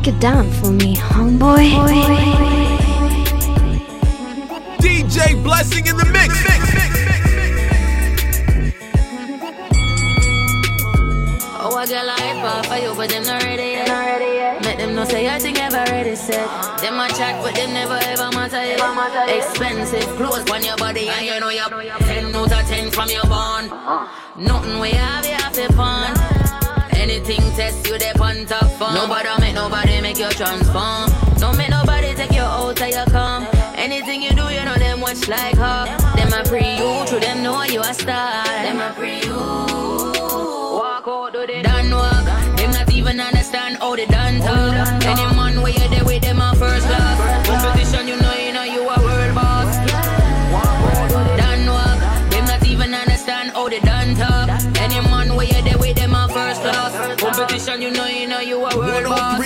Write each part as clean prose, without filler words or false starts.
it down for me, homeboy. DJ Blessing in the mix. Oh, I got life off for you, but them not ready yet. Make them know say I think ever ready set. Them a chat, but them never ever matter yet. Expensive clothes on your body, and you know you're 10 out of 10 from your bond. Nothing we have, you have to fun. Anything test you, they on top fun. Nobody make you transform. Don't make nobody take you out till you come. Anything you do, you know them watch like her. Them a pre you, to them know you a star. Them a pre you. Walk out, do they done walk. Them not even understand how they done talk. Any man where you there with them on first class. Competition, you know you a world boss. Done walk. Them not even understand how they done talk. Any man where you there with them on first class. Competition, you know you a world boss.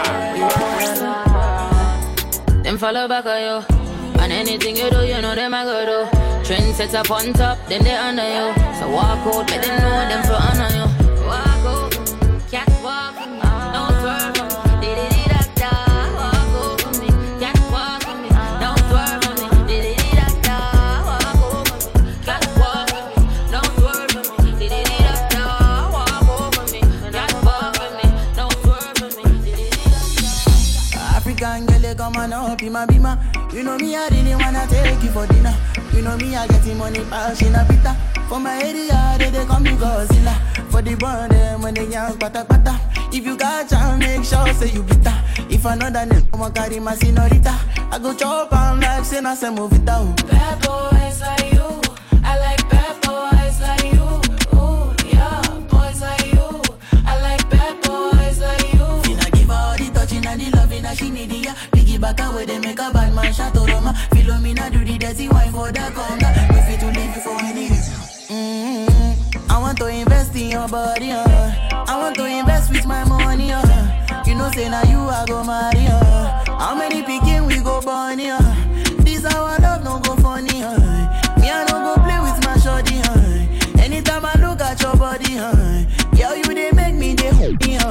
Them follow back on you. And anything you do, you know them a go do. Trend sets up on top, then they under you. So walk out, let them know them for honor you. Walk out, can't walk with me, don't swerve on me. Diddy-dee-da-da, walk out with me, can't walk with me, don't swerve on me. Diddy-dee-da-da, walk out with me, can't walk with me, don't swerve on me. Diddy-dee-da-da, walk out with me, can't walk with me, don't swerve on me. Diddy-dee-da-da. African girl, you come on up, bima. You know me, I really wanna take you for dinner. You know me, I get the money, pass in a pita. For my area, they call me Godzilla. For the burn them when they young, pata. If you got chance, make sure say you bitter. If another name, I'ma carry my senorita. I go chop on life, say na se move it out. Bad boys like you, I like bad boys like you. Ooh, yeah, boys like you, I like bad boys like you. Finna give her all the touching and the loving that she need, yeah. Back away, they make a bad man shot to Roma. Philomena do the dirty wine for the conga. We fit to leave you for any reason. I want to invest in your body, I want to invest with my money, You know, say now you I go marry, How many picking we go born, This our love no go funny, Me I no go play with my shorty, Anytime I look at your body, Girl, you they make me they hope me,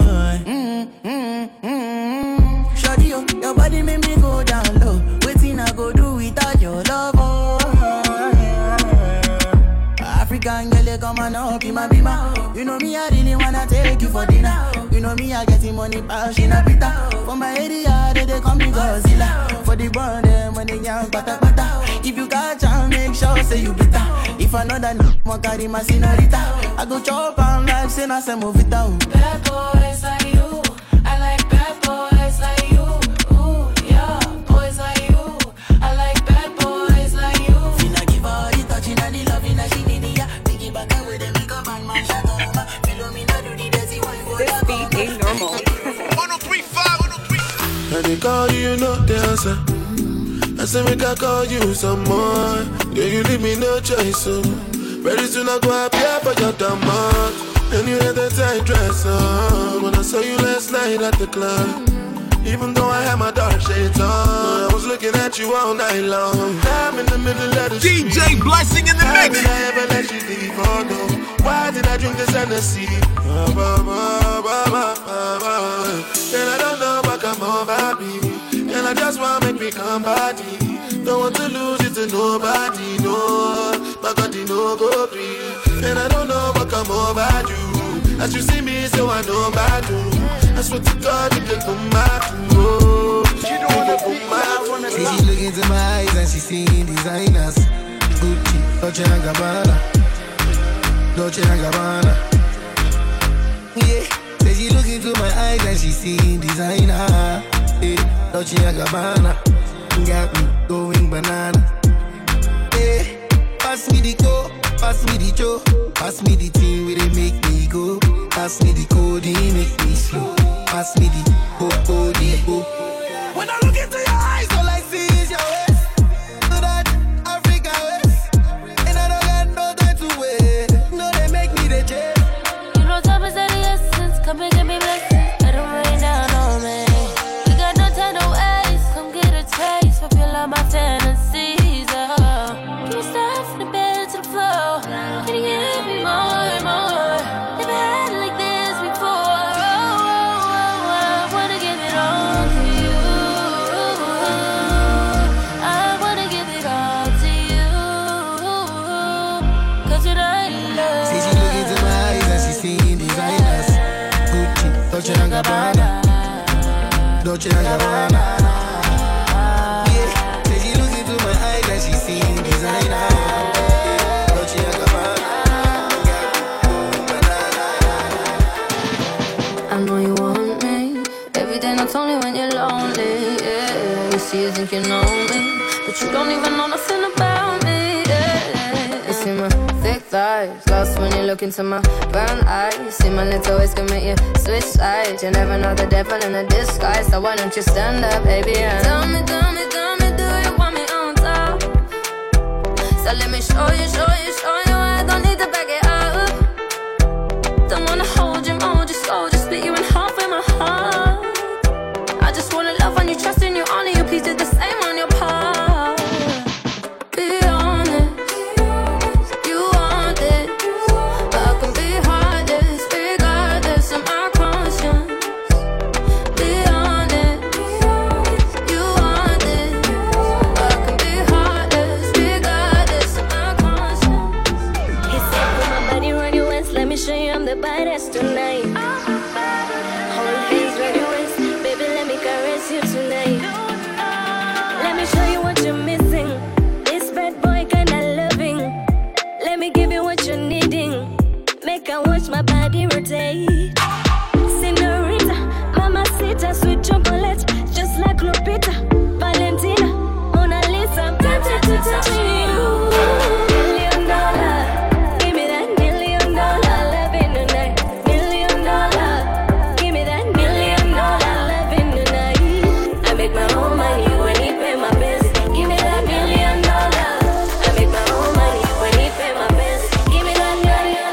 Shorty, your body make me go down low. Waiting I go do without your love, African girl, you come on up, bima. You know me, I really wanna take you for dinner. You know me, I get the money, pass in a pita. For my area, they call me Godzilla. For the burn them when they young, pata. If you got chance, make sure say you bitter. If another no carry my senorita, I go chop on life, say na se move it out. Bad boys like you, I like bad boys like you. Ooh, yeah, boys like you, I like bad boys like you. Finna give her the touching and the loving that she need, yeah. Piggy back away, they make a man shut up. Philomena do the dirty wine for this beat ain't normal. 1035. And they call you, no dancer. I say make I call you some more. Yeah, you leave me no choice, so very soon I go appear for your demand. And you had that tight dress on when I saw you last night at the club. Even though I had my dark shades on, I was looking at you all night long. I'm in the middle of the street. DJ Blessing in the Why mix. did I ever let you leave? Oh no. Why did I drink this Hennessy? And I don't know what come over me. And I just want to make me come body. Don't want to lose it to nobody, no. My God, you know go free. And I don't know what come over you. As you see me, so I know about you. I swear to God, you can come back. Oh, you don't want to put my See, she look into my eyes and she seeing designers. Gucci, Dolce & Gabbana. Dolce & Gabbana. Yeah, say she look into my eyes and she seeing designer. Yeah, Dolce & Gabbana. Got me going banana. Yeah, pass me the coke, pass me the joe, pass me the thing where they make me go. Pass me the code, make me slow. Pass me the coco. When I look into your eyes, all I see is your waist. So that Africa waist. And I don't got no time to wait. No, they make me the jet. You know time is of the essence, come and give me blessings. Let them rain down on me. You got no time to waste, come get a taste. Fulfill all my fantasies, Can you start from the bed to the floor? Can you give me more and more? Never had it like this before. I wanna give it all. Dolce & Gabbana, Dolce & Gabbana. Yeah, say she look into my eyes and she see designer. Dolce & Gabbana. I know you want me every day, not only when you're lonely. Yeah, you see you think you know me, but you don't even know nothing about me. Yeah, you see my thick thighs, lost when you look into my brown eyes. You see my little ways can make you switch sides. You never know the devil in a disguise, so why don't you stand up, baby? And tell me, do you want me on top? So let me show you. I don't need to back it up. Don't wanna hold you, so just split you in half with my heart. I just wanna love on you, trust in you, honor you. Please do the same on your part. Be honest, you want it. I can be heartless, regardless of my conscience. Be honest, you want it. I can be heartless, regardless of my conscience. He said, put my body on your waist, let me show you I'm the baddest tonight. Hold hands round your waist, baby, let me caress you tonight. Let me show you what you're missing. This bad boy kinda loving. Let me give you what you're needing. Make I watch my body rotate. Senorita, mamacita, sweet chocolate, just like Lupita, Valentina, Mona Lisa, tempted to touch you. $1 million, give me that $1 million loving tonight. $1 million, give me that $1 million loving tonight. I make my own money when he pay my bills. Give me that $1 million. I make my own money when he pay my bills. Give me that $1 million.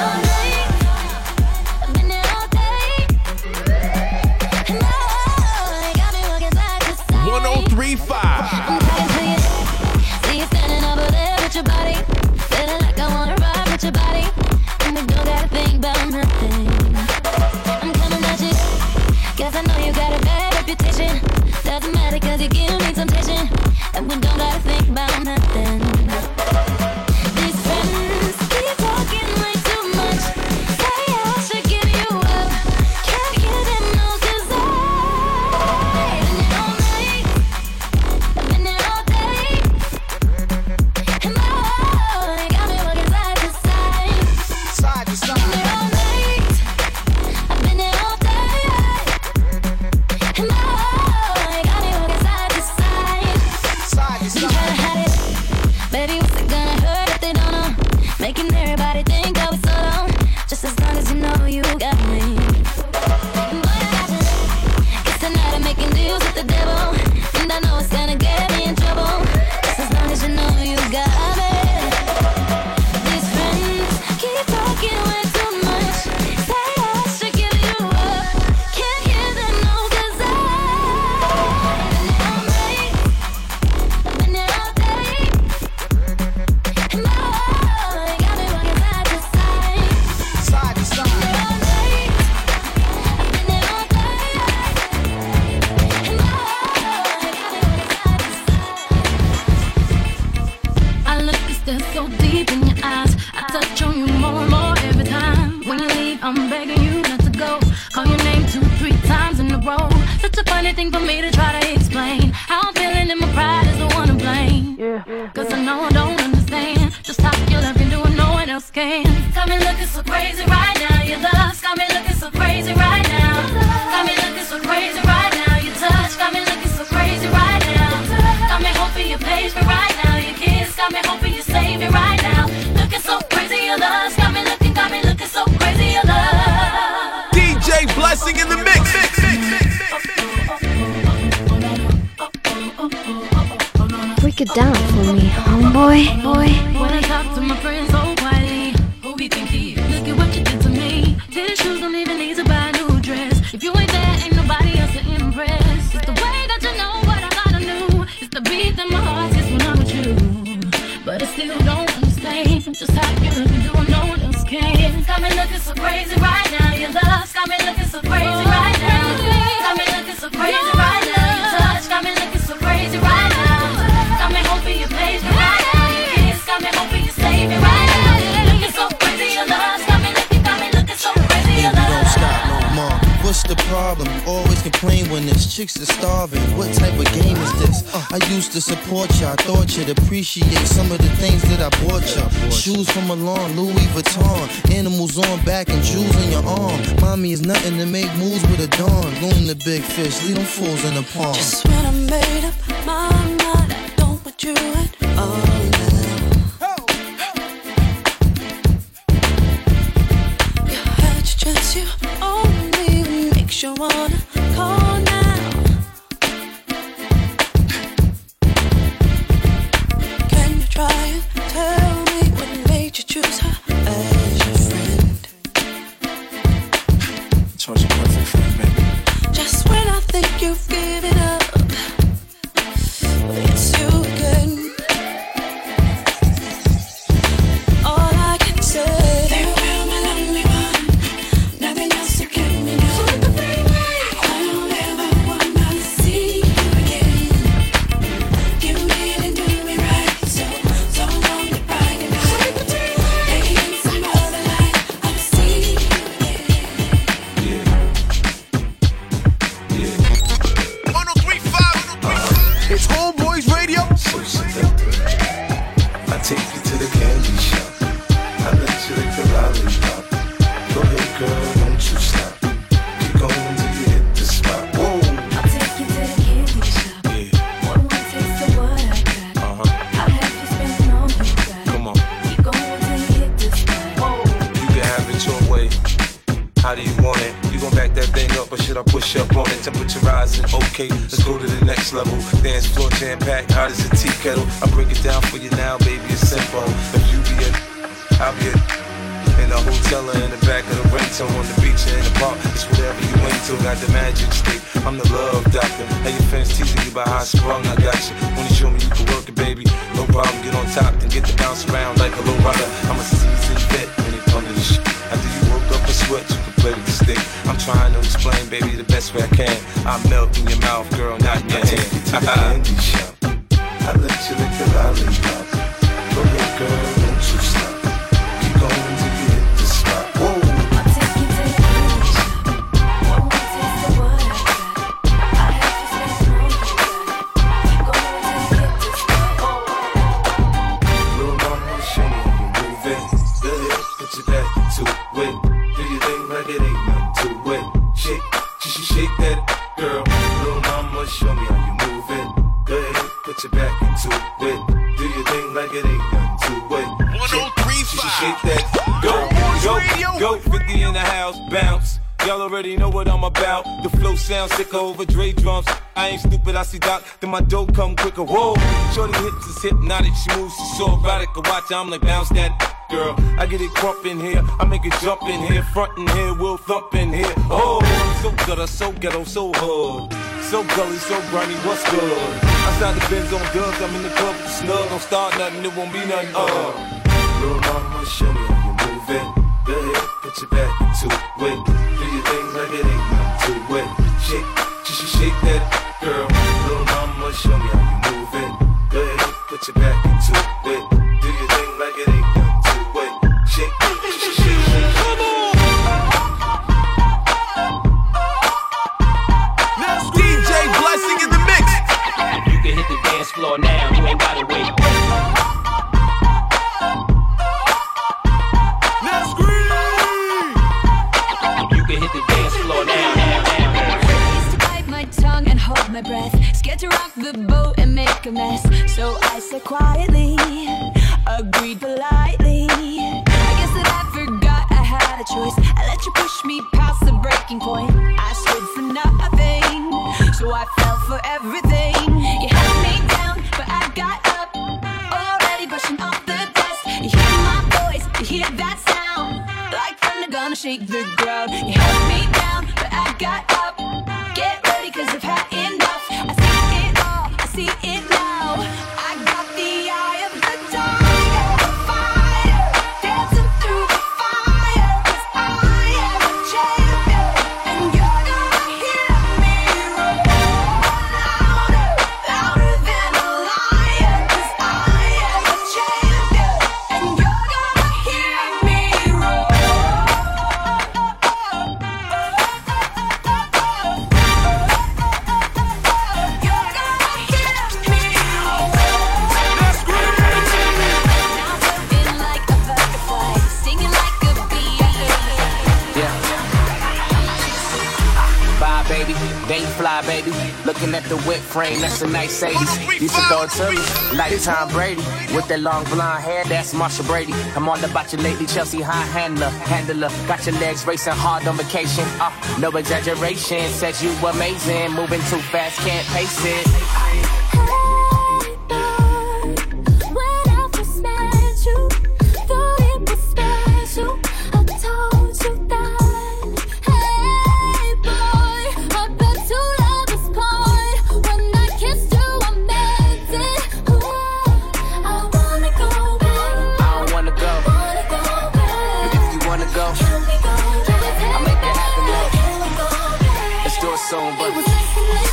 I've been there all day. And oh, they got me walking side to side. 1035. I'm talking to you. See you standing over there with your body. Feeling like I wanna ride with your body. And we don't gotta think about nothing. I'm coming at you. Guess I know you got a bad reputation. Doesn't matter cause you give me temptation. And we don't gotta think about nothing. These friends keep talking way too much. Say I should give you up. Can't hear them no cause I've been there all night. I've been there all day. And oh, they got me walking side to side. Side to I've been there all night. I've been there all day. And oh, they got me walking side to side. side to You try to hide it, baby. What's it gonna hurt if they don't know? Making everybody think that we so long. Just as long as you know you got me. And boy, I got you. Guess tonight I'm making deals with the devil, and I know it's gonna get me in trouble. Just as long as you know you got me. These friends keep talking way too much. Say I should give you up. Can't hear them no cause I've been there all night. I've been there all day. And oh, they got me walking side to side. side to I've been there all night. I've been there all day. And oh, they got me walking side to side. I look, is there so deep in your eyes? I touch on you more and more every time. When you leave, I'm begging you not to go. Call your name 2-3 times in a row. Such a funny thing for me to try to explain. How I'm feeling and my pride is the one to blame. Cause I know I don't understand just how you love me doing no one else can. Got me looking so crazy right now. Your love's got me looking so crazy right now. Got me looking so crazy right now. Your touch got me looking so crazy right now. Got me hoping you page me right now. Your kiss got me hoping you save me right now. Looking so crazy, your love's got me looking so crazy, your love. DJ Blessing in the mix. Break it down for me, homeboy. When I talk to my friends so quietly, who we think he is? Look at what you did to me. His shoes don't even need to buy a new dress. If you ain't there, ain't nobody else to impress. It's the way that you know what I gotta do. It's the beat that my heart gets when I'm with you. But I still don't understand just how you look and doing no one else can. Got me looking so crazy right now. Your love's got me looking so crazy right now. Got me looking so crazy right now. Your touch got me looking so crazy right now. Got me hoping you page me right now. Your kiss got me hoping you save me right now. Looking so crazy, your love's got me looking so crazy, your love. Don't stop no more. These chicks are starving. What type of game is this? I used to support ya. I thought you'd appreciate some of the things that I bought ya. Shoes from Milan, Louis Vuitton. Animals on back and jewels on your arm. Mommy is nothing to make moves with a dawn. Loom the big fish, leave them fools in the pond. Just when I made up my mind, I don't want you at all now. You had your chance, you only makes you wanna call now. Can you try and tell me what made you choose her as your friend? Choose your perfect friend, baby. Just when I think you've given up, it's you again. All I can say, farewell, my lonely one. Nothing else to get me now. I don't ever wanna see you again. You didn't do me right, so long goodbye to me. Maybe in some other life I'll see you again. 103.5. It's Homeboys Radio. So seductive. I take you to the candy shop. I let you lick the lollipop. Go ahead, girl, don't you stop. Keep going till you hit the spot. Whoa. I'll take you to the candy shop. Yeah. One more taste of what I got. I'll have you spend all you got. Come on. Keep going till you hit the spot. You can have it your way. How do you want it? You gon' back that thing up, or should I push up on it? Temperature rising, okay, let's go to the next level. Dance floor jam-packed, hot as a tea kettle. I break it down for you now, baby, it's simple. If you be a, I'll be a. In a hotel or in the back of the rental, on the beach or in the park, it's whatever you into. Got the magic stick, I'm the love doctor. Hey, your fans teasing you about how I sprung, I got you. Wanna show me you can work it, baby? No problem, get on top, then get to bounce around like a low rider. I'm a seasoned vet when it comes to this shit. After you woke up a sweat, you can play with the stick. I'm trying to explain, baby, the best way I can. I melt in your mouth, girl, not in your hand. Take you to the candy shop. I let you lick the lollipop. Go ahead, girl, don't you stop. Keep going till you hit the spot. Whoa. I'll take you to the candy shop. One more taste of what I got. I'll have you spend all you got. Keep going till you hit the spot. Little mama, show me how you move it. Go ahead, put your back to it. Do your thing like it ain't nothing to it. Shake, shake that, girl. Little mama, show me how you move it. Go ahead, put your back into it. Do your thing like it ain't nothing to it. Shake that, go, 50 in the house, bounce. Y'all already know what I'm about. The flow sounds sicker over Dre drums. I ain't stupid, I see Doc, then my dough come quicker. Whoa, shorty hips is hypnotic, she moves, she's so erotic. I watch, I'm like, bounce that, girl. I get it crump in here, I make it jump in here, front in here, we'll thump in here. Oh, I'm so gutter, so ghetto, so hood. So gully, so grimy, what's good? Outside the Benz on dubs, I'm in the club with the snug. Don't start nothing, it won't be nothing, Little mama, show me how you move it. Go ahead, put your back into it. Do your thing like it ain't nothing to it. Shake that, girl. Little mama, show me how you move it. Go ahead, put your back into it. Do your thing like it ain't nothing to it. Shake. Come on. Now DJ Blessing in the mix. You can hit the dance floor now, you ain't gotta wait. Now scream. You can hit the dance floor now. Used to bite my tongue and hold my breath. Scared to rock the boat and make a mess. So I said quietly, agreed politely. I guess that I forgot I had a choice. I let you push me past the breaking point. I stood for nothing, so I fell for everything. You held me down, but I got up. Already brushing off the dust. You hear my voice, you hear that sound. Like thunder gonna shake the ground. You held me down, but I got up. Get ready, cause I've had enough. I see it all, I see it now. I got the eye of the tiger, the fire, dancing through the fire. Cause I am a champion, and you're gonna hear me roar louder, louder than a lion. Cause I am a champion, and you're gonna hear me roar. looking at the whip frame, that's a nice 80s. Used to throw it to me like Tom Brady. With that long blonde hair, that's Marsha Brady. I'm all about you lately, Chelsea high handler. Got your legs racing hard on vacation. No exaggeration, says you amazing. Moving too fast, can't pace it. Soon, but let's do it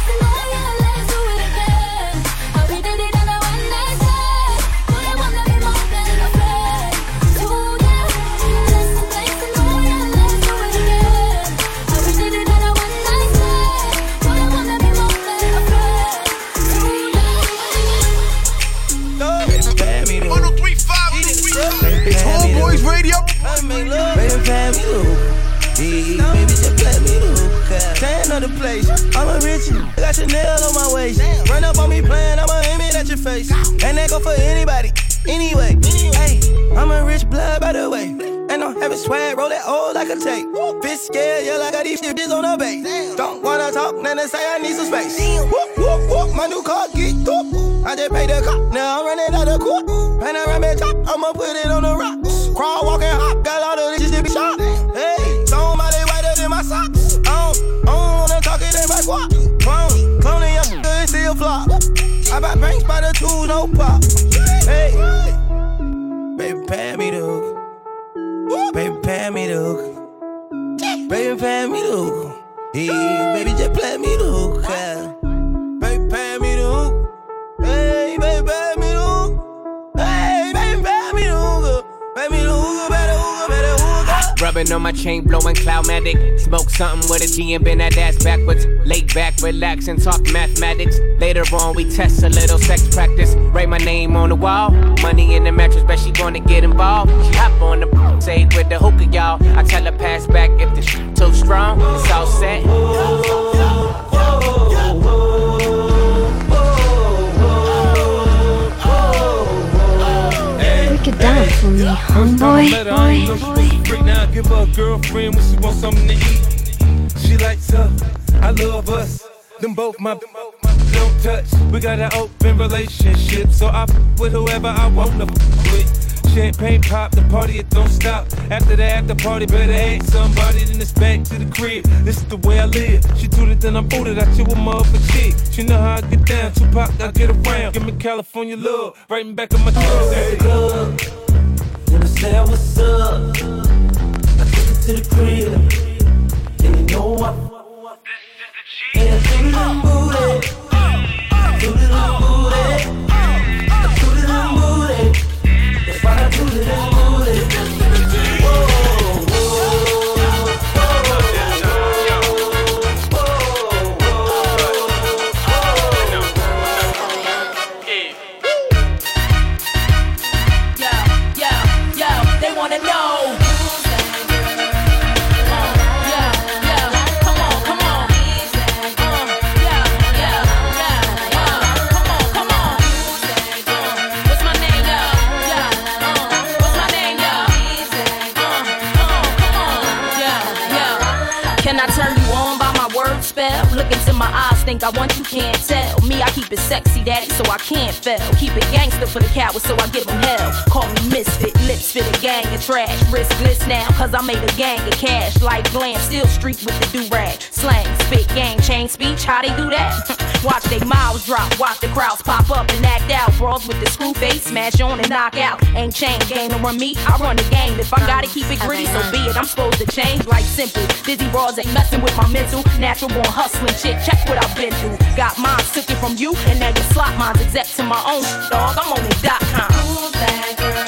again. We did it on a one night stand. But I wanna be more than a friend. So yeah, just a place to know, yeah, let's do it again. We did it on a one night stand. But I wanna be more than a friend. So yeah. Baby, 1035. It's Homeboys Radio. Baby, pay me look. Baby, just play me look. Stand on the place, I'm a rich, got Chanel on my waist. Run up on me playing, I'ma aim it at your face. And that go for anybody, anyway. Hey, I'm a rich blood by the way. And I'm having swag, roll that old like a tape. Bitch scared, yeah, like I got these bitches on the base. Don't wanna talk, then they say I need some space. Whoop, whoop, whoop, my new car get through. I just paid the cop, now I'm running out of court. Panoramic top, I'ma put it on the rocks. Crawl, walk, and hop, got all of this shit to be shot. Hey, somebody whiter than my socks. I don't wanna talk it in my squad. Cloning your and still flop. I buy banks by the two, no pop. Hey, baby, pay me the hook. Baby, pay me the hook. Baby, pay me the hook. Hey, baby, just play me the hook. Baby, pay me the hook. Hey, baby, pay me the hook. Hey, baby, pay me the hook. Pay me the hook, better hook, better hook. Rubbing on my chain, blowing Cloudmatic. Smoke something with a G and bend that ass backwards. Lay back, relax, and talk mathematics. Later on, we test a little sex practice. Write my name on the wall. Money in the mattress, bet she gonna get involved. She hop on the say with the hookah, y'all. I tell her pass back if the shit too strong. It's all set. Break it down for me, homeboy. Freak now, give her a girlfriend when she wants something to eat. She likes her, I love us. Them both my don't touch. We got an open relationship, so I with whoever I want to with. Champagne pop, the party it don't stop. After the after party, better ask somebody, then it's back to the crib. This is the way I live. She tooted, then I'm booted. I chill with my other chick. She know how I get down. Tupac, I get around. Give me California love, right in back of my club. Then I said, what's up? I took it to the crib. And you know what? And I took it on booty. Took it on booty. I took it on booty. That's why I took it on booty. Look into my eyes, think I want you, can't tell. Me, I keep it sexy, daddy, so I can't fail. Keep it gangster for the cowards, so I give them hell. Call me misfit, lips fit a gang of trash. Riskless now, cause I made a gang of cash. Like glam, still street with the do-rag. Slang, spit, gang, chain speech, how they do that? Watch they mouths drop, watch the crowds pop up and act out. Brawls with the screw face, smash on and knock out. Ain't chain game to run me, I run the game. If I gotta keep it gritty, so be it. I'm supposed to change like simple. Dizzy bras ain't messing with my mental. Natural born hustling chick, check what I've been through. Got mine, took it from you, and now you slot mines except to my own dog. I'm on it.com. Who's that girl?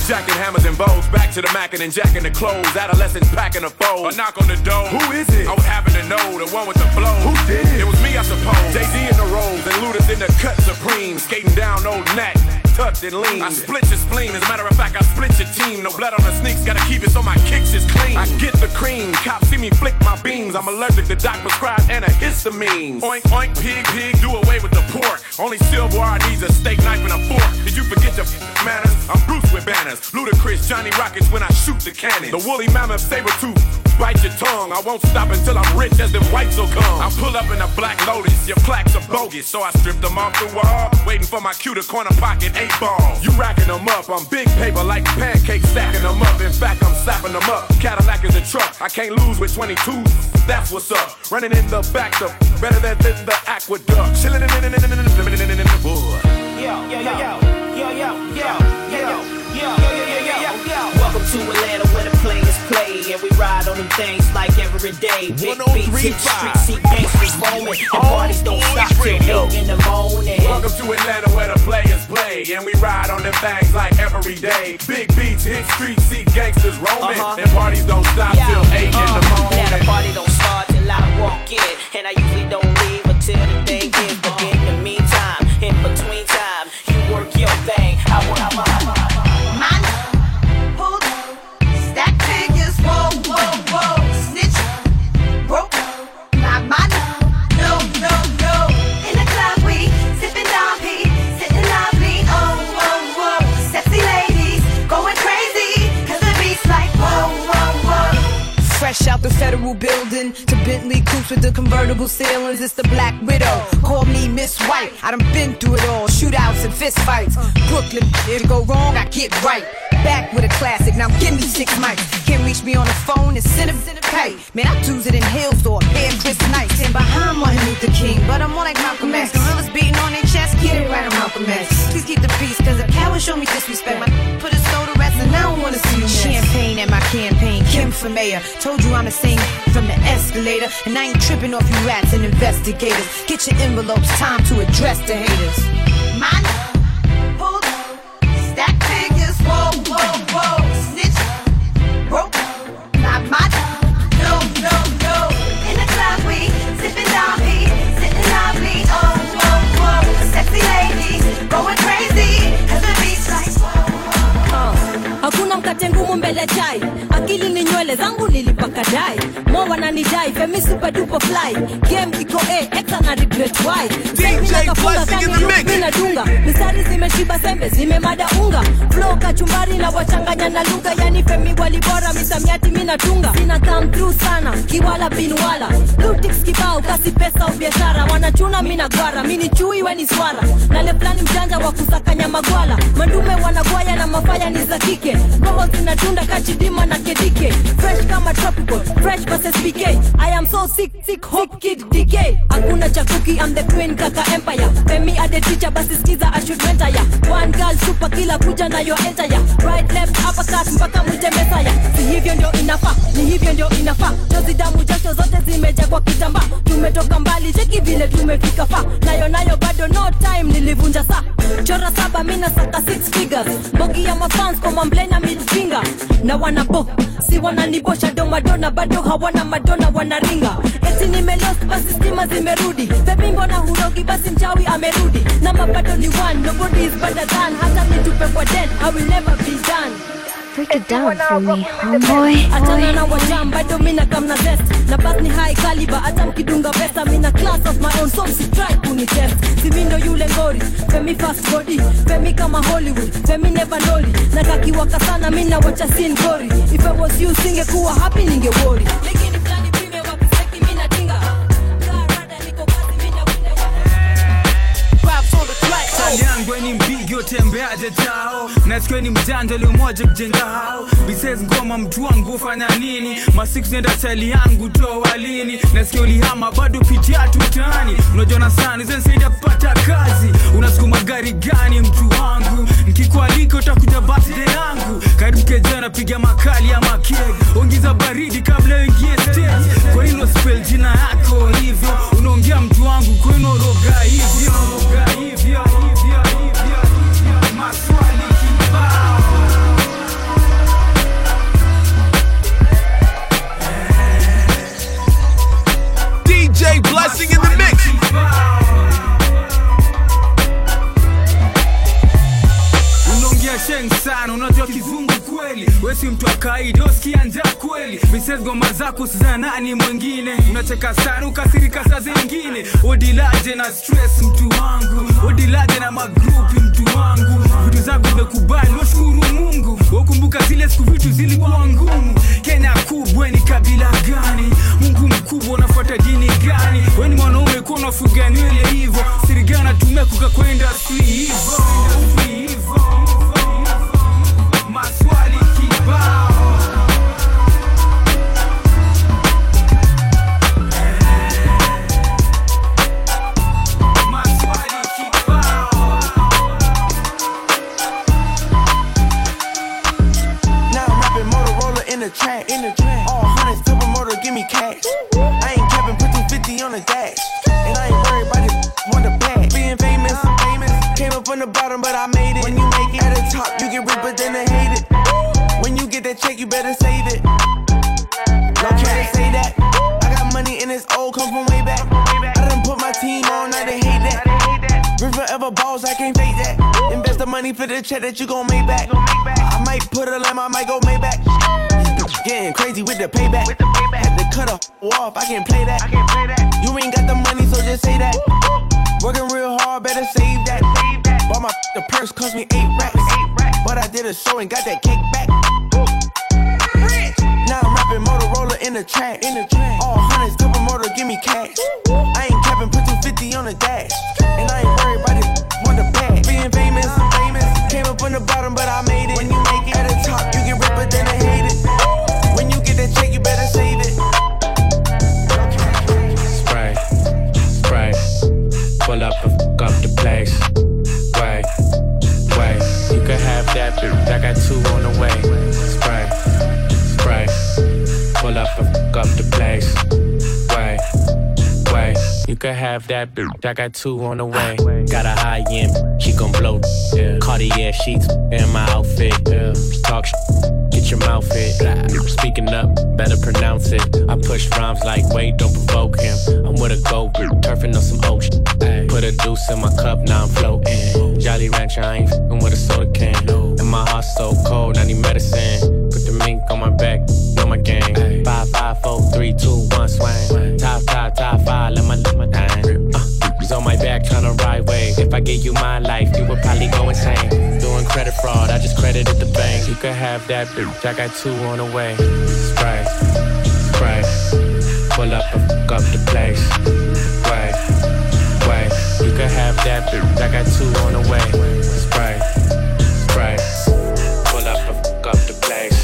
Jacking hammers and bows, back to the mackin' and jacking the clothes. Adolescents packing the fold. A knock on the door. Who is it? I would happen to know, the one with the flow. Who did it? It was me, I suppose. Jay-Z in the rolls and Luda's in the cut supreme. Skating down old Nat, tucked and lean. I split your spleen, as a matter of fact, I split your team. No blood on the sneaks, gotta keep it so my kicks is clean. I get the cream, cops see me flick my beams. I'm allergic to doc prescribed antihistamines. Oink, oink, pig, pig, do away with the pork. Only silverware needs a steak knife and a fork. Did you forget your manners? I'm Bruce with banners. Ludacris, Johnny Rockets when I shoot the cannon. The woolly mammoth saber tooth, bite your tongue. I won't stop until I'm rich as them whites will come. I pull up in a black Lotus, your plaques are bogus. So I stripped them off the wall, waiting for my cue to corner pocket 8 ball. You racking them up, I'm big paper like pancakes, stacking them up. In fact, I'm slapping them up. Cadillac is a truck, I can't lose with 22. That's what's up. Running in the back, the better than the aqueduct. Chilling in the wood. Welcome to Atlanta where the players play and we ride on them things like every day. Big beats hit the street, see gangsters roaming and parties don't stop till 8 in the morning. Welcome to Atlanta where the players play and we ride on them things like every day. Big beats hit streets, see gangsters roaming and parties don't stop till 8 in the morning. Now the party don't start till I walk in and I usually don't leave until the thing ends. But in the meantime, in between time, you work your thing. I work my fresh out the federal building to Bentley coupes with the convertible ceilings. It's the Black Widow. Call me Miss White. I done been through it all. Shootouts and fist fights. Brooklyn, if it go wrong, I get right. Back with a classic. Now give me 6 mics. Can't reach me on the phone. It's Cinnabon. Man, I choose it in Hills or Pair Chris Knights. And behind Martin Luther King, but I'm more like Malcolm X. Gorillas beating on their chest. Get it right, I'm Malcolm X. Please keep the peace, cause a coward show me disrespect. My put his soul to rest, and I don't wanna see you next. Champagne at my campaign. Kim for mayor. Told you I'm the same from the escalator. And I ain't tripping off you rats and investigators. Get your envelopes, time to address the haters. Man, hold on, stack figures, whoa, whoa, whoa, snitch, broke, not my, no, no, no. In the club we sipping down P, sitting lovely, oh, whoa, whoa. Sexy ladies going crazy, cause the beat's like hakuna mkate ngumu mbele chai, akili ni nywele zangu nilipaka dai, mo wananidai femi super duper fly, game iko exa na regret why, DJ Blessing in the mix, mina dunga misari zimeshiba sembe zimemada unga, flow kachumbari na wachanganya na lugha, yani femi walibora misamiati mina tunga, sina come through sana kiwala binwala, lutix kibao kasi pesa au biashara, wanachuna mina gwara, mini chui weni swara, na le plani mjanja wa kusakanya magwala, mandume wanagwaya na mafaya ni za kike, roho zinatunda kachidima na kedike, fresh kama tropical, fresh versus PK, I am so sick, sick, hope kid DK, hakuna chakuki, I'm the queen kaka empire, femi ade teacher basi skiza I should mentor ya, one girl super killer kuja na yo enter ya, right left uppercut mpaka mwite mesaya, si hivyo ndio inafaa, ni hivyo ndio inafaa, jozi damu jasho zote zimeja kwa kitamba, tumetoka mbali cheki vile tumefika fa, nayo bado no time nilivunja saa, chora 7 mina saka 6 figures, bogi ya mafans kwa mamblena middle finger, na wanabo, si wananibosha do madonna bado hawana madonna wanaringa, eti nimelost basi stima zimerudi, pepimbo na hurogi basi mchawi amerudi, na mabado ni one, nobody is better than, hata nitupe kwa dead, I will never be done. Break it down for me, homeboy. Atana na wajam, bado mina kamna zest, na bath ni high caliber, ata mkidunga pesa, mina class of my own, so msi try kunitest, si mindo yule ngori, femi fast body, femi kama Hollywood, femi never noli, na kakiwaka sana mina wacha scene gory, if I was you singe kuwa happy ninge worry, lakini plani prime wakiseki mina tinga, yangu ni mbigi utembea jetao, nasikwe ni mjanja limoja kujenga hao, bises ngoma mtu wangu ufanya nini, masiku nenda tali yangu toa lini, nasikwe ulihama bado pitia tutani, unajona sana zensaida kupata kazi, unasukuma gari gani mtu wangu, nikikualika utakuja birthday yangu, karibu kejana piga makali ya makeg, ongiza baridi kabla uingie stage, kwa hilo spell jina yako hivyo, unaongea mtu wangu kwa hino roga hivyo, roga hivyo. Maswali kibao sheng sana, unajua kizungu kweli. Wewe si mtu wa kawaida, usikia njaa kweli. Misses goma zako sizana nani mwingine. Unacheka sana ukasirika saa zingine. Odilaje na stress mtu wangu, odilaje na magrupi mtu wangu. Vitu zangu nimekubali, washukuru Mungu. Wakumbuka zile siku vitu zilikuwa ngumu. Kenya kubwa ni kabila gani? Mungu mkubwa unafuata dini gani? Wewe ni mwanaume kwa unafuga nywele hivyo. Siri gani unatumia kukakwenda si hivyo? Maswali kibao. In the track, all hundreds, double motor, give me cash. I ain't capping, put 250 on the dash. And I ain't worried about it, want the bag. Being famous, came up from the bottom, but I made it. When you make it at the top, you get rich, but then they hate it. When you get that check, you better save it. No can't say that. I got money and it's old, come from way back. I done put my team on, now they hate that. Rich forever balls, I can't fake that. Invest the money for the check that you gon' make back. I might put a lamb, I might go Maybach. Getting crazy with the payback. Had to cut off, I can't play that. You ain't got the money, so just say that. Working real hard, better save that. Bought my the purse, cost me 8 racks. But I did a show and got that cake back. Now I'm rapping Motorola in the track. All hundreds, double motor, give me cash. I ain't capping, put 250 on the dash. And I ain't worried about it, want the bag. Being famous, came up from the bottom, but I made it. When you make it at the top, you get ripped, but then they hate it. When you get that check, you better save it. Spray, pull up and fuck up the place. Wait, you can have that bitch, I got 2 on the way. Spray, pull up and fuck up the place. Wait, you can have that bitch, I got 2 on the way. Got a high-end, she gon' blow. Cartier sheets in my outfit. Talk get your mouth hit. Speaking up, better pronounce it. I push rhymes like wait, don't provoke him. I'm with a goat, turfing on some ocean. Put a deuce in my cup, now I'm floating. Jolly Rancher, I ain't f***ing with a soda can. And my heart's so cold, I need medicine. Put the mink on my back, know my game. 5, 5, 4, 3, 2, 1, swing. Top 5, let my thing. He's on my back tryna ride wave. If I gave you my life, you would probably go insane. Doing credit fraud, I just credited the bank. You could have that bitch, I got 2 on the way. Spray, pull up and fuck up the place. Wait, you could have that bitch, I got 2 on the way. Spray, pull up and fuck up the place.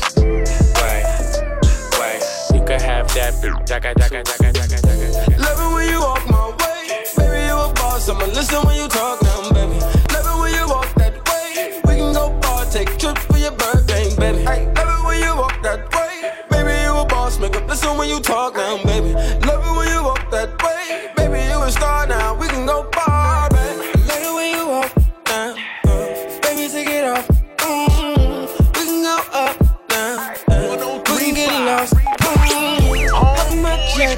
Wait, you could have that bitch, I got. Love it when you walk my way, baby, you a boss. I'ma listen when you talk now, baby. Love it when you walk that way. We can go far, take trips for your birthday, baby. Hey, love it when you walk that way, baby, you a boss. Make up listen when you talk now, baby. Love it when you walk that way, baby, you a star now. We can go far, baby. Love it when you walk down, baby, take it off. We can go up now, we can get lost. Up my jet,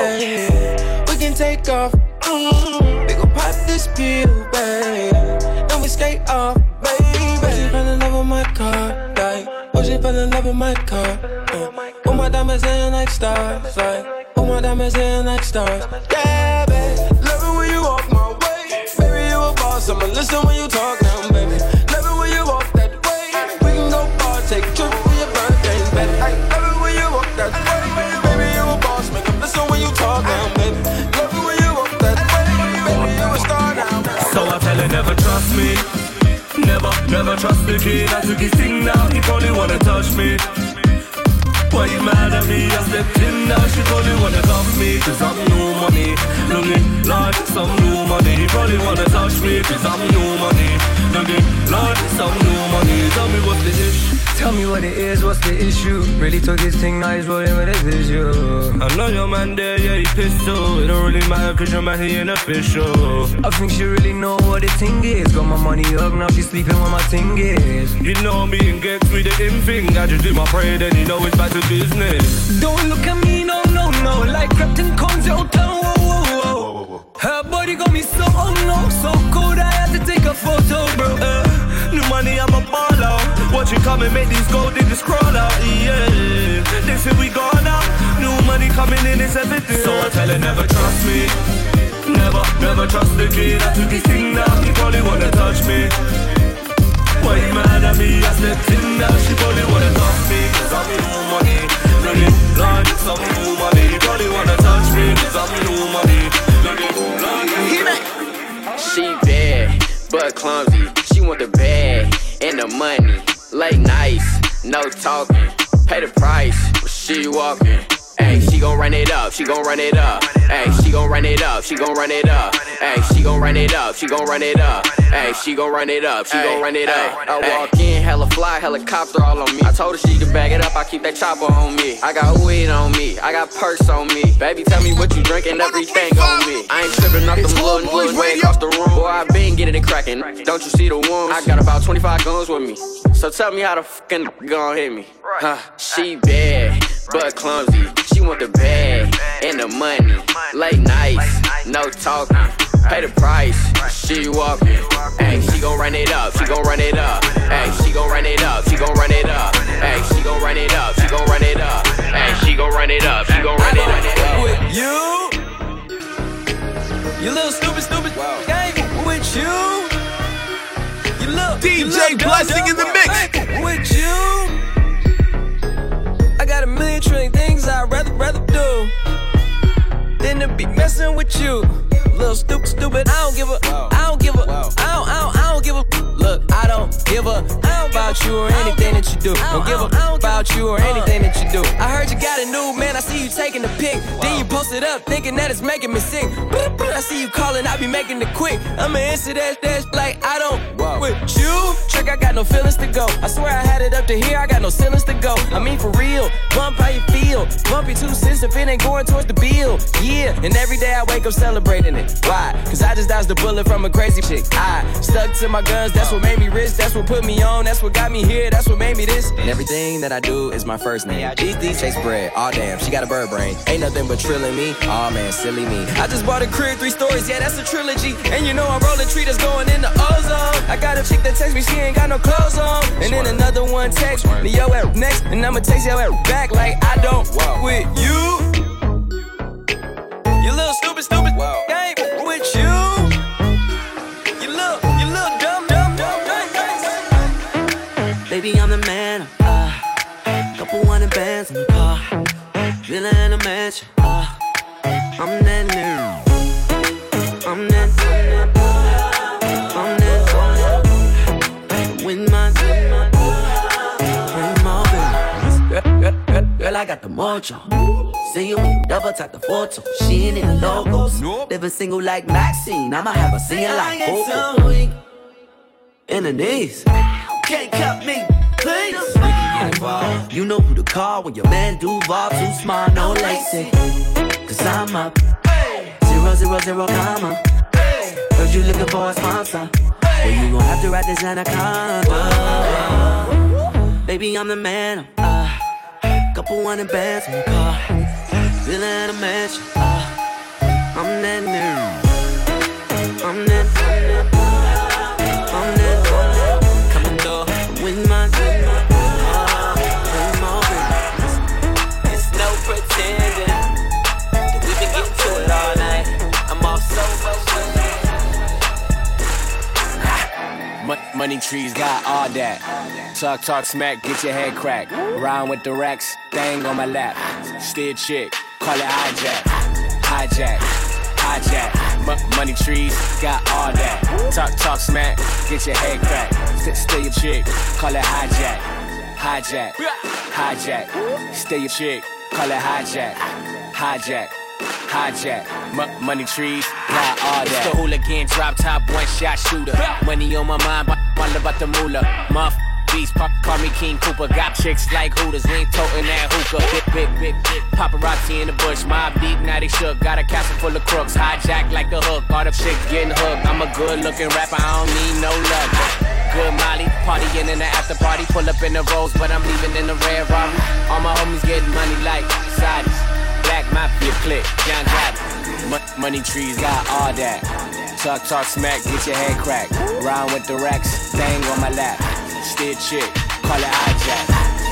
we can take off. We gon' pop this pill, baby, and we skate off, baby. Oh, she fell in love with my car, like. Oh, she fell in love with my car. Oh, my diamonds in like stars, like. Oh, my diamonds in like stars. Yeah, baby. Love it when you walk my way, baby, you a boss. I'ma listen when you talk now, baby. Love it when you walk that way. We can go far, take a trip for your birthday, baby. Hey, love it when you walk that way, baby, you a boss. Make up listen when you talk now, baby. Love it when you walk that way, baby, you a star now. So I tell her never trust me. Never trust the kid. I took his thing now, he probably wanna touch me. Why you mad at me? I stepped in now, she probably wanna cuff me. Cause I'm new money, looking like some new money. He probably wanna touch me, cause I'm new money, looking like some new money. Tell me what's the issue? Tell me what it is, what's the issue? Really took his thing, now he's rolling with his issue. I know your man there, yeah, he pissed too. It don't really matter cause your man, he ain't official. I think she really know what the thing is. Got my money up, now she's sleeping where my thing is. You know me and gets me the in thing. I just do my prayer, then you know it's back to business. Don't look at me, no, like Captain Combs out town, whoa. Her body got me so, oh no, so cold I had to take a photo, bro. No money, I'm a baller. Watch it come and make these gold diggers crawl out. Yeah, they say we gone out. New money coming in, it's everything. So I tell her never trust me. Never trust the kid. I took his thing now, he probably wanna touch me. Why you mad at me? I slept in now, she probably wanna touch me. Cause I'm new money, running blind. Some new money, he probably wanna touch me. Cause I'm new money, running blind. She bad, but clumsy. She want the bag and the money. Late nights, no talking. Pay the price, but she walking. Ay, she gon' run it up, she gon' run it up. Ay, she gon' run it up, she gon' run it up. Ay, she gon' run it up, she gon' run it up. Ay, she gon' run it up, she gon' run it up. I walk in, hella fly, helicopter all on me. I told her she could bag it up, I keep that chopper on me. I got weed on me, I got perks on me. Baby, tell me what you drinking, everything on me. I ain't tripping off them little way across the room. Boy, I been getting it cracking. Don't you see the wounds? I got about 25 guns with me. So tell me how the fucking gon' hit me. Huh? She bad, but clumsy. She want the bag and the money. Late nights, no talking. Pay the price, she walking. Ay, she gon' run it up, she gon' run it up. Ay, she gon' run it up, she gon' run it up. Ay, she gon' run it up, she gon' run it up. Ay, she gon' run it up, she gon' run it up. With you little stupid gang with you. You look DJ Blessing in the mix. With you. I got a million trillion things I'd rather do than to be messing with you. Little stupid, I don't give a, I don't give a, I don't give a. Look, I don't give a about you or anything that you do. Don't give a about you or anything that you do. I heard you got a new man, I see you taking the pic. Then you post it up, thinking that it's making me sick. I see you calling, I be making it quick. I'ma answer that like I don't with you. Trick, I got no feelings to go. I swear I had it up to here, I got no ceilings to go. I mean for real, bump how you feel. Bump your 2 cents if it ain't going towards the bill. Yeah, and every day I wake up celebrating it. Why? Cause I just dodged the bullet from a crazy chick. I stuck to my guns, that's what made me rich. That's what put me on, that's what got me here. That's what made me this. And everything that I do is my first name. These chase bread, aw damn, she got a bird brain. Ain't nothing but trilling me, aw man, silly me. I just bought a crib, 3 stories, yeah, that's a trilogy. And you know I'm rolling tree that's going in the ozone. I got a chick that text me, she ain't got no clothes on. And then another one text me, yo at next. And I'ma text yo at back like I don't with you. You little stupid gang with you. You little dumb. Baby, I'm the man. Couple $100 bands in the car. Villa in a mansion. I'm that new. I'm that. Win my girl, I got the mojo. See you when you double tap the photo. She ain't in the logos. Living single like Maxine. I'ma have her singing like Coco. In the knees. Can't cut me, please. We can get involved. You know who to call when your man Duval too smart, no lacy. Cause I'm up 000, comma. Heard you looking for a sponsor. Well, you gon' have to ride this anaconda. Baby, I'm the man. Couple $100 bands in the car. Villa in a mansion. I'm that new. I'm that. Coming door with my. It's no pretending that we been getting to it all night. I'm off so Money trees got all that. Talk smack, get your head cracked. Round with the racks, thing on my lap. Steer chick, call it hijack. Money trees got all that. Talk smack, get your head cracked. Steer your chick, call it hijack. Steer your chick, call it hijack. Money trees, got all that. It's the hooligan, drop top, one shot shooter. Money on my mind, all about the moolah. Muff, beast, call me King Cooper. Got chicks like Hooters, we ain't toting that hookah. Big, paparazzi in the bush, mob deep, now they shook. Got a castle full of crooks, hijack like a hook. All the chicks getting hooked. I'm a good looking rapper, I don't need no luck. Good Molly, partying in the after party. Pull up in the Rolls, but I'm leaving in the red Rari. All my homies getting money like Saudis. Black Mafia clique, Young Gotti. Money trees got all that. Talk smack, get your head cracked. Round with the Rex, thing on my lap. Steer chick, call it hijack.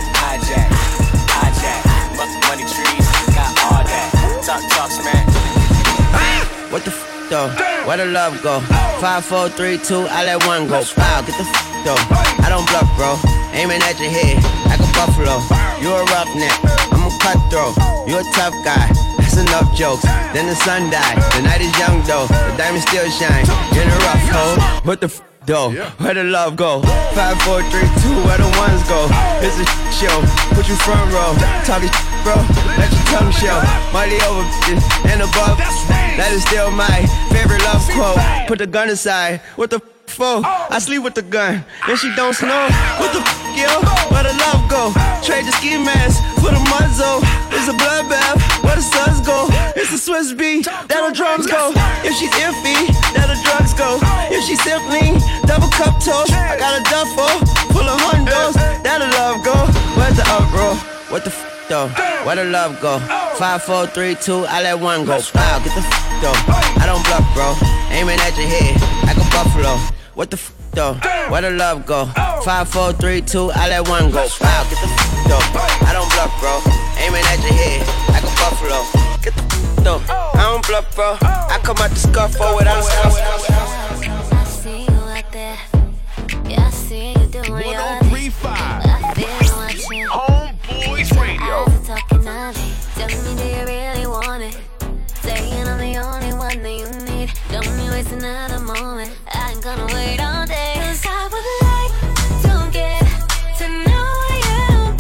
Money trees, got all that. Talk smack. What the though? Where the love go? 5, 4, 3, 2, I let one go. Wow, get the though. I don't bluff, bro. Aiming at your head like a buffalo. You a roughneck, I'm a cutthroat. You a tough guy. That's enough jokes. Then the sun died. The night is young though. The diamonds still shine. You're in a rough hole. What the though? Where the love go? 5, 4, 3, 2, where the ones go? It's a show. Put you front row. Talking bro. Let your tongue show. Money over and above. That is still my favorite love quote. Put the gun aside. What the for? I sleep with the gun and she don't snow. What the yo? Where the love go? Trade the ski mask for the muzzle. It's a bloodbath. Where the suns go? It's the Swiss beat. That the drums go. If she's iffy, that the drugs go. If she's simply double cup toast, I got a duffel full of hundos. That the love go. Where's the uproar? What the though? Where the love go? 5, 4, 3, 2, I let one go. Wow, get the though. I don't bluff, bro. Aiming at your head like a buffalo. What the though? Where the love go? 5, 4, 3, 2, I let one go. Wow, get the though. I don't bluff, bro. Aiming at your head like a buffalo. Get the though. I don't bluff, bro. I come out the scuffle without a scuffle. I see you out there. Yeah, I see you doing your thing. 1035 I've been watching. Homeboys Radio. Eyes are talking of it. Tell me, do you really want it? Saying I'm the only one that you need. Don't me waste another moment. I ain't gonna wait all day. 'Cause I would like to get to know you,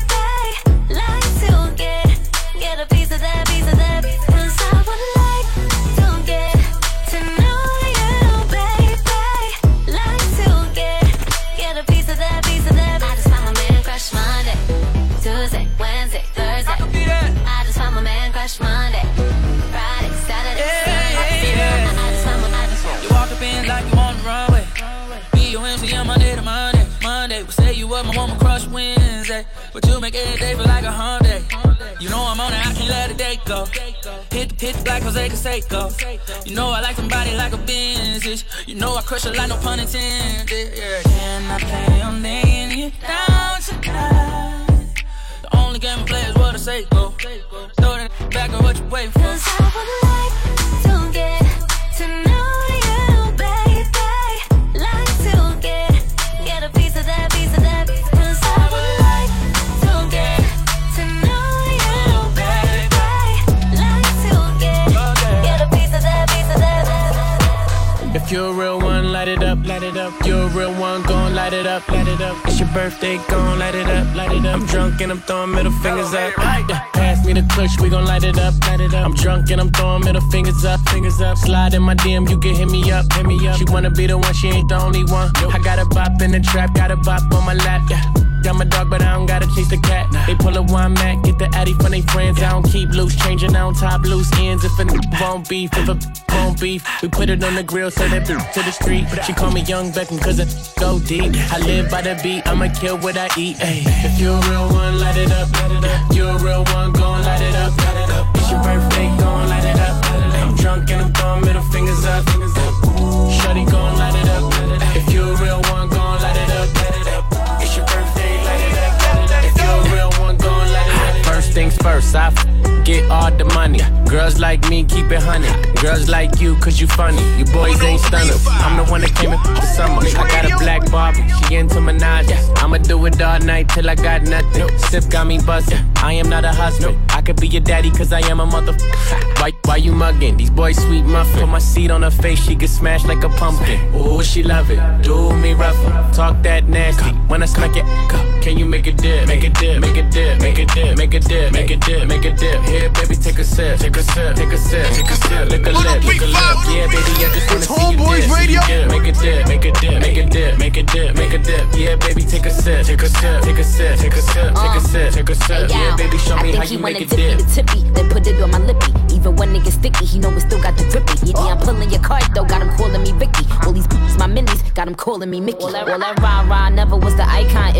baby. Like to get a piece of that, piece of that. 'Cause I would like to get to know you, baby. Like to get a piece of that, piece of that. I just found my man crush Monday, Tuesday, Wednesday, Thursday. I just found my man crush Monday, Friday, Saturday, Sunday. You walk up in like you on the runway. Be your Wednesday and Monday to Monday. Monday, we say you up, my woman crush Wednesday. But you make every day feel like a hump day. You know I'm on it, I can't let a day go. Hit the black Jose Canseco. You know I like somebody like a Benz. You know I crush a lot, no pun intended. Yeah. Can I play on laying you down tonight? The only game I play is what I say go. Throw that back on what you wait for. 'Cause I would like to get to know you, baby. Like to get a piece of that, piece of that. 'Cause I would like to get to know you, baby. Like to get a piece of that, piece of that. If you're a real one, light it up, light it up. You're a real one, gon' light it up, light it up. It's your birthday, gon' light it up, light it up. I'm drunk and I'm throwing middle fingers up. Yeah, pass me the clutch, we gon' light it up, light it up. I'm drunk and I'm throwing middle fingers up, fingers up. Slide in my DM, you can hit me up, hit me up. She wanna be the one, she ain't the only one. I got a bop in the trap, got a bop on my lap, yeah. Got my dog, but I don't gotta chase the cat. They pull up one Mac, get the Addy from they friends. I don't keep loose, changing, I don't top loose ends. If a won't beef, if a won't beef, we put it on the grill, so that to the street. She call me Young Beckham, cause it go deep. I live by the beat, I'ma kill what I eat. Ay. If you're a real one, light it up, light it up. You're a real one, gon' light it up, light it up. It's your birthday, gon' light it up, light it up. I'm drunk and I'm throwing middle fingers up, fingers up. Shorty gon' light it up, light it up. If you're a real one, gon' light it up, light it up. It's your birthday, light it up, light it up. If you're a real one, gon' light it up. First things first, I get all the money. Girls like me, keep it honey. Girls like you, cause you funny. You boys ain't stunners. I'm the one that came in for the summer. I got a black Barbie, she into Minaj. I'ma do it all night till I got nothing. Sip got me bustin'. I am not a husband. I could be your daddy, cause I am a motherfucker. Why you muggin'? These boys sweet muffin. Put my seat on her face, she get smashed like a pumpkin. Ooh, she love it. Do me rougher. Talk that nasty. When I smack it, can you make a dip? Make a dip, make a dip, make a dip, make a dip, make a dip, make a dip. Here, baby, take a sip, take a sip, take a sip, take a sip. Lick a lip, lick a lip. Yeah, baby, I just wanna see you dip. Radio. Make a dip, make a dip, make a dip, make a dip, make a dip. Yeah, baby, take a sip, take a sip, take a sip, take a sip, take a sip, take a sip. Yeah, baby, show me how you make a dip. Tippy, then put it on my lippy. Even when it gets sticky, he know it still got the grippy. Yeah, I'm pulling your card though, got him calling me Vicky. All these my minis, got him calling me Mickey. All that rah-rah never was the icon. It's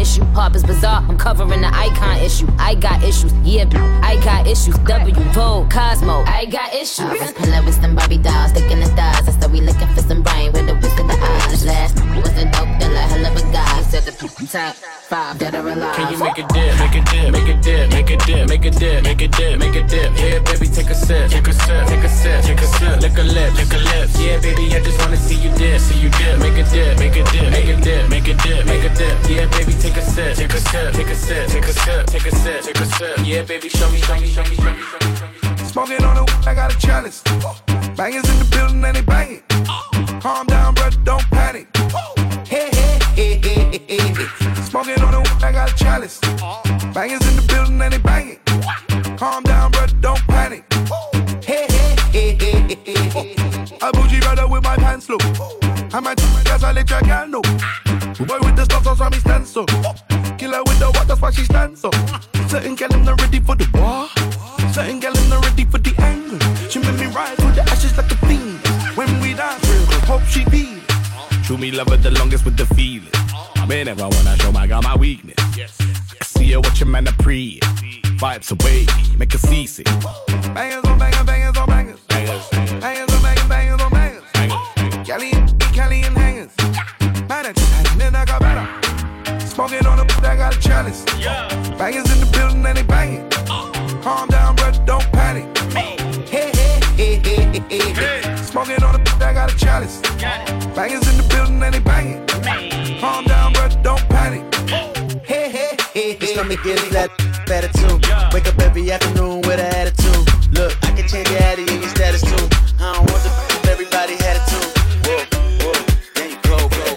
issue. Harper's Bazaar, I'm covering the icon issue. I got issues, yeah, I got issues. W, Vogue, Cosmo, I got issues. I was pulling with some Barbie dolls, sticking the stars. I said we looking for some brain with a twist of the eyes. Last was a dope dealer, hell of a guy. Said the top 5 dead or alive. Can you make a dip, make a dip, make a dip, make a dip, make a dip, make a dip, make a dip? Yeah, baby, take a sip, take a sip, take a sip, take a sip. Lick a lip, lick a lip. Yeah, baby, I just wanna see you dip, see you dip. Make a dip, make a dip, make a dip, make a dip, make a dip. Yeah, baby, take a sip, take a sip, take a sip, take a sip, take a sip, take a sip. Yeah, baby, show me, show me, show me, show me, show me, show me. Smoking on the I got a challenge. Bangers in the building and they banging. Calm down, brother, don't panic. Hey, hey, hey, hey, hey, hey. Smoking on the I got a chalice. Bangers in the building and they banging. Calm down, brother, don't panic. Hey, hey, hey, hey, hey, hey. A bougie brother with my pants low. I might guess I let your girl know. Boy with the stuff, so saw me stand so. Killer with the what, that's why she stands so. Certain girl I'm not ready for the war. Certain girl I'm not ready for the anger. She made me rise through the ashes like a fiend. When we dance real good, hope she be. True me love her the longest with the feeling. Man, if I wanna show my girl my weakness. I see her watching man a pre. Vibes away, make her seasick. Bangers on bangers, bangers on bangers. Bangers on bangers, bangers on bangers. Kelly and hangers. Man, I just had it, I got better. Smoking on the I got a chalice. Bangers in the building and they banging. Calm down, brother, don't panic. Hey, hey, hey, hey, hey, hey. Smoking on the I got a chalice. Bangers in the building and they banging. Calm down, brother, don't panic. Hey, hey, hey, hey. Just let me get that attitude. Wake up every afternoon with an attitude. Look, I can change your attitude and your status too. I don't want the everybody had it too. Whoa, whoa, then you go, go, go.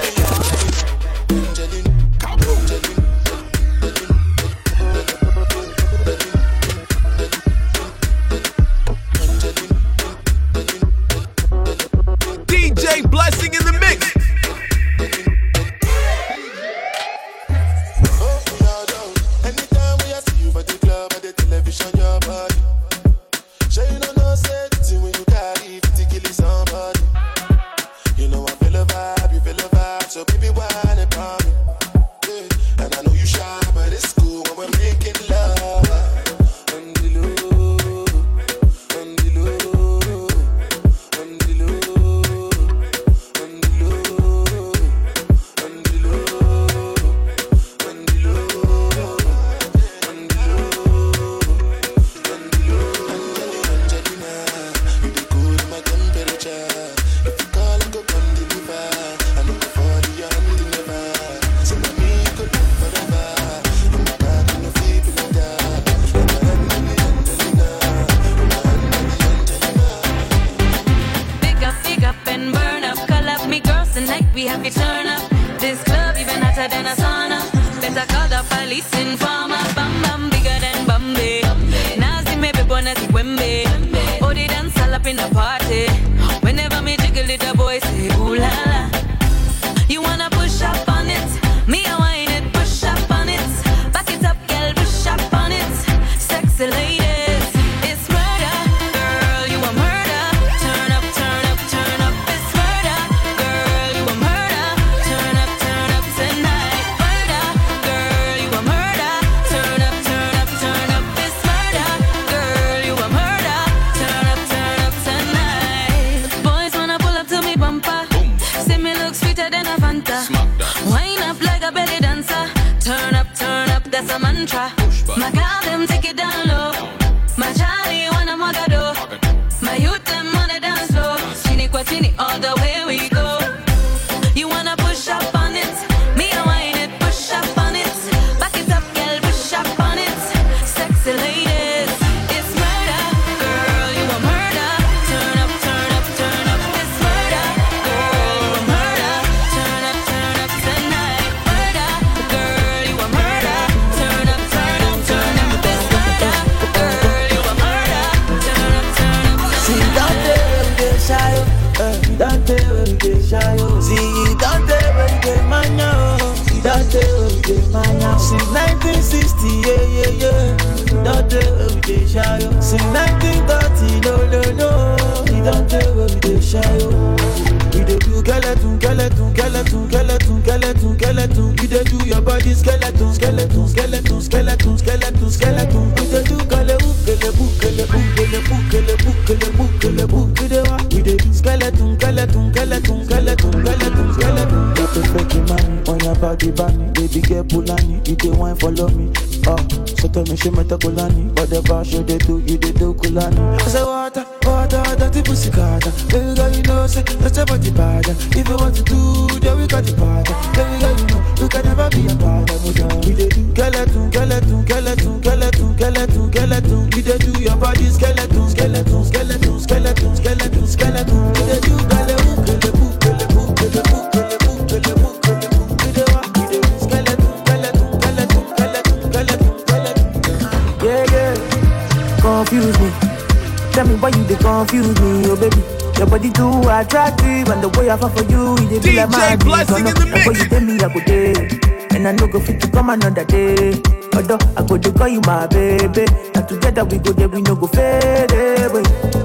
DJ Blessing in the mix. Anytime we see you for the club or the television, your body. Sure you don't know something when you carry 50 killing somebody. You know I feel a vibe, you feel a vibe, so baby why not call me? Yeah. And I know you shy, but it's cool when we're making love. On the low, on the low, on the low, on the low, on the low, on the low. We have to turn up. This club even hotter than a sauna. Better call the police informer. Bam bam bigger than Bombay. Nazi maybe bonus Wembe. Oh they dance all up in the party. Whenever me jiggle it, the boys say ooh la la. You wanna push up on it? Me I want it. Push up on it. Back it up, girl. Push up on it. Sexy ladies, it's murder, girl. You a murder. Turn up, turn up, turn up. It's murder, girl. You a murder. Turn up tonight. Murder, girl. You a murder. Turn up, turn up, turn up. It's murder, girl. You a murder. Turn up tonight. Boys wanna pull up to me bumper. Say me look sweeter than a Fanta. Wine up like a belly dancer. Turn up, that's a mantra. My girl, them take it down low. My Charlie wanna Mogado. My youth, them wanna dance slow. Chini kwa chini, all the way we go. You wanna push up on it? Me, I want it, push up on it. Back it up, girl, push up on it. Sexy ladies, it's murder, girl, you a murder. Turn up, turn up, turn up, it's murder, girl, you a murder. Turn up tonight. Murder, girl, you a murder. Turn up, turn up, turn up, it's murder, girl, you a murder. Turn up, See, don't tell when you get shy, don't tell when you get shy, see, don't tell when you get mania, don't tell when you get mania. Since 1960, yeah, don't tell when you get shy. Since 1930, no, don't tell when you get shy. We dey do skeleton. You dey do your body skeleton, skeleton, skeleton, skeleton, skeleton, skeleton. We dey do kalebu, kalebu, kalebu, kalebu, kalebu, kalebu, kalebu. We dey do skeleton, skeleton, skeleton, skeleton, skeleton, skeleton. Got to fake money on your body, bunny. Baby girl Pulani, you dey wine follow me. So tell me she met a Kulani, whatever should they do, you they do Kulani. I say water, water, dirty pussy carter. Baby girl, you know, say that's your body bad. If you want to do, then we got the part. Baby girl, you know, you can never be a bad. We dey do skeleton, skeleton, skeleton, skeleton, skeleton, skeleton. We dey do your body skeleton, skeleton, skeleton, skeleton, skeleton, skeleton. We dey do kalebu, kalebu, kalebu, kalebu, kalebu, kalebu, kalebu. We dey wa, we dey do skeleton, skeleton, skeleton, skeleton, skeleton, skeleton. Yeah, yeah, confuse me. Tell me why you dey confuse me, oh baby. Your body too attractive, and the way I fall for you, it be like my Blessing in the mix. Before you tell me I go day, and I no go fit to come another day. Although I go to call you my baby, and together we go there, we no go fade away.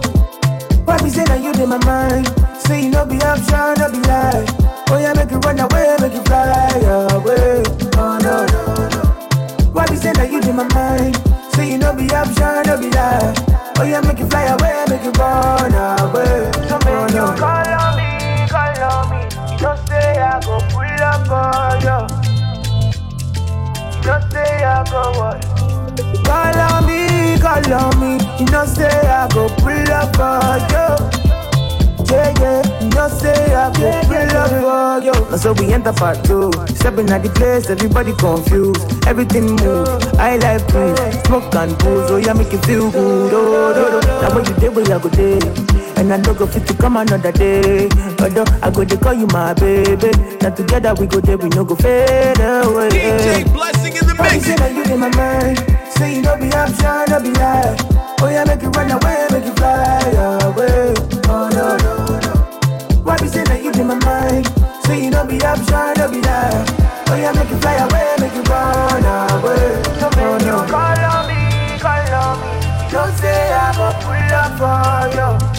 Why be say that you in my mind? Say you no be option, no be lie. Oh yeah, make you run away, make you fly away. Oh no, no, no. Why be say that you in my mind? Say you no be option, no be lie. Oh yeah, make you fly away, make you run away. So make you call on me, call on me. You don't say I go pull up for you. You don't say I go what? Call on me, call on me. You don't say I go pull up for you. Yeah, yeah, you don't say I go pull up for you. Now so we enter part 2. Stepping at the place, everybody confused. Everything move, I like proof. Smoke and booze, oh yeah, make you feel good. Oh, do, do. Now when you day, where I go day. And I don't go fit to come another day. Although I go to call you my baby. Now together we go there, we no go fade away. DJ Blessing in the mix. Say that you in my mind. Say you no be option, no be lie. Oh yeah, make you run away, make you fly away. Oh no, no, no. Why be say that you in my mind? Say you no be option, no be lie. Oh yeah, make you fly away, make you run away. So make you call on me, call on me. Don't say I go pull up for you.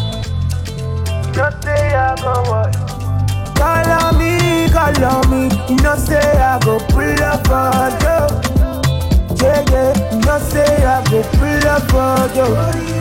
Don't say I go what? Call on me, call on me. You don't say I go pull up for you. Yeah, yeah, you don't say I go pull up for you.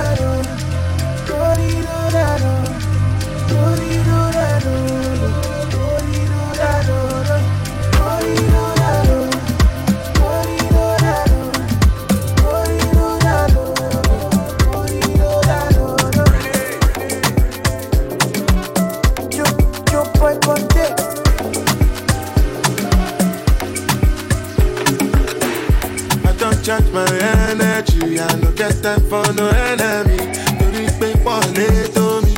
Charge my energy, I no get time for no enemy. Don't pay for to me.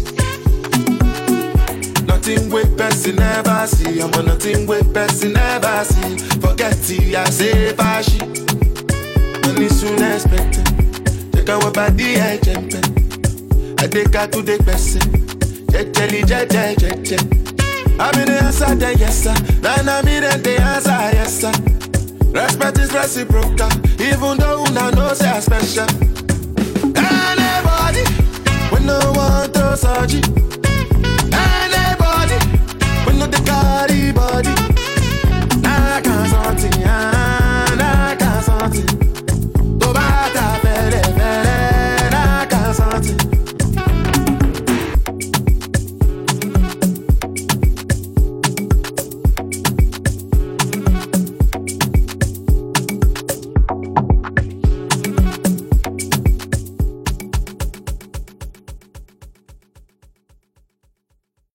Nothing with person never see. I'm on nothing with person never see. Forget it, I say fashi. Money soon expected. Take our body, I jump. I take her to the person. Jelly, I'm in the answer, yes sir. Then I'm in the answer, yes sir. Respect is reciprocal, even though una know say I special. Anybody, when no one to search it,